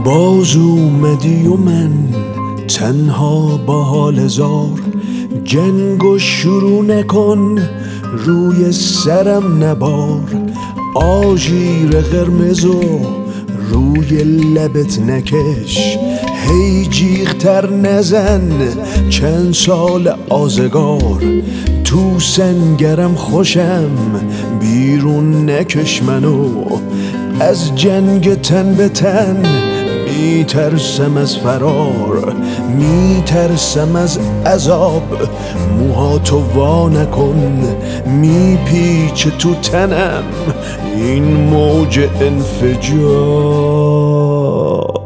باز اومدی و من تنها با حال زار، جنگو شروع نکن روی سرم نبار، آژیر قرمزو روی لبت نکش، هی جیغتر نزن چند سال آزگار، تو سنگرم خوشم بیرون نکش منو، از جنگ تن به تن میترسم از فرار، میترسم از عذاب، موهاتو وا نکن، میپیچه تو تنم این موج انفجار.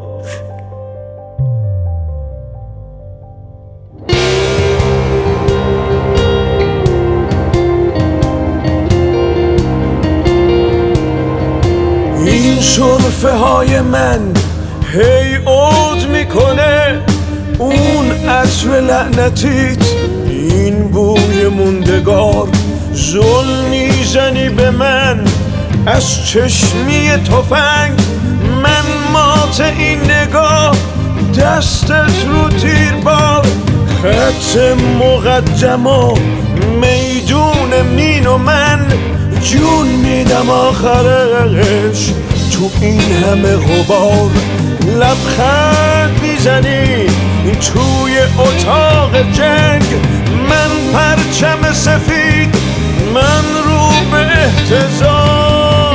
این سرفه های من هی عود میکنه، اون عطر لعنتیت، این بوی موندگار، ظلم میزنی به من از چشمی تفنگ، من مات این نگاه، دستت رو تیر بار، خط مقدم و میدون مین و من جون میدم آخرش تو این همه غبار، لبخند میزنی توی اتاق جنگ، من پرچم سفید، من رو به احتضار.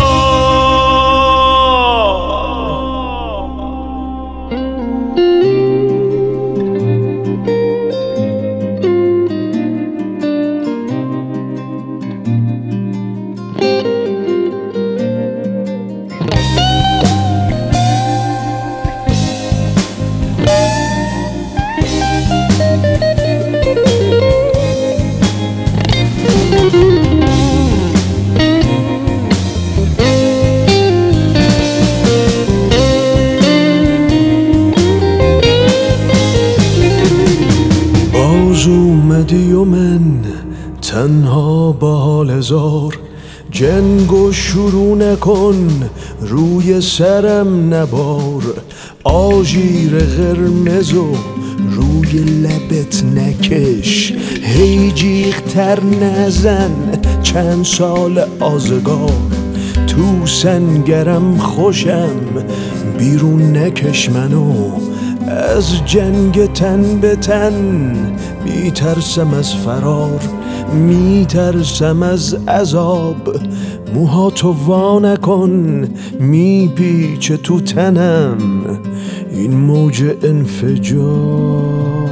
باز اومدی و من تنها با حال زار، جنگو شروع نکن روی سرم نبار، آژیر قرمزو روی لبت نکش، هی جیغتر نزن چند سال آزگار، تو سنگرم خوشم بیرون نکش منو، از جنگ تن به تن میترسم از فرار، میترسم از عذاب، موهاتو وا نکن، میپیچه تو تنم این موج انفجار.